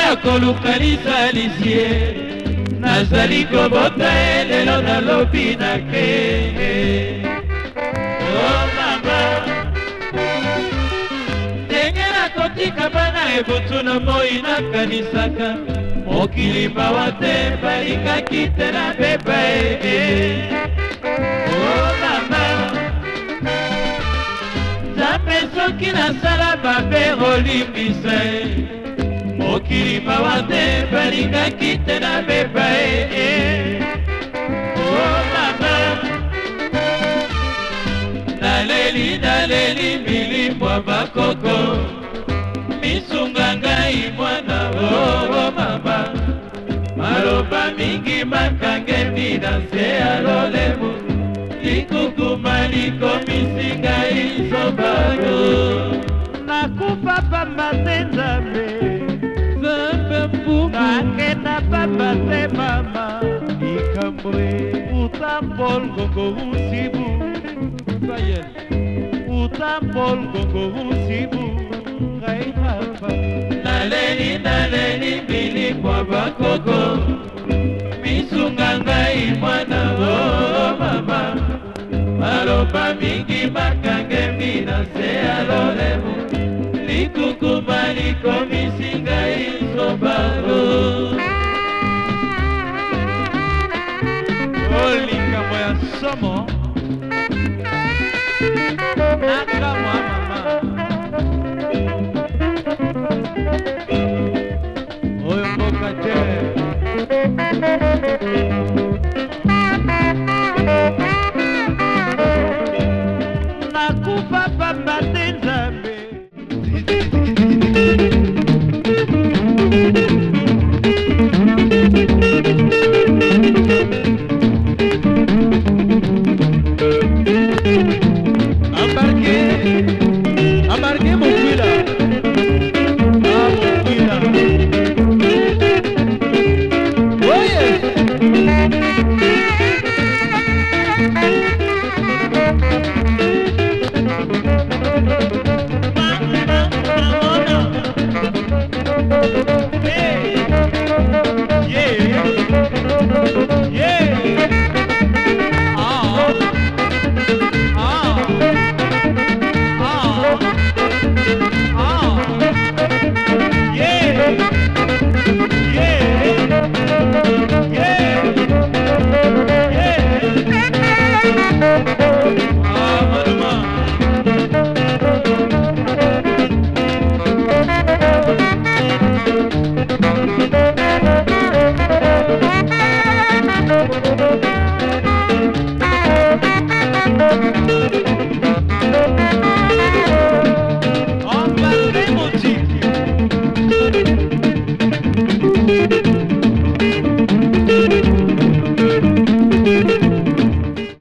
ya kolukanisa lisie nazali kobota lelo nalobi nake oh mama ndenge nakotika bana ebutu na moi nakanisaka mokili mawa te balikaki te na beba oh mama nzambe soki nasala mabe olimbisa mokili mawa te balingaki te na beba oh mama naleli milimbwa bakoko misunga ngai mwana oh mama maloba mingi makangemi na se alolemo likukuma likomisi ngai sobano nakufa pamba te nzambe nakenda pamba te mama ikambwe utambol gongo usibu utambol gongo usibu ngai hapa naleli milikwa bakoko misunga ngai mwana oh mama maloba mingi makangemi na se alolemo likukuma likomisi ngai sobaro likambo ya somo nakamwa mama oyo mboka te nakufa pamba te nzambe Embarquez mon cuida. Ah mon cuida. Oh yes.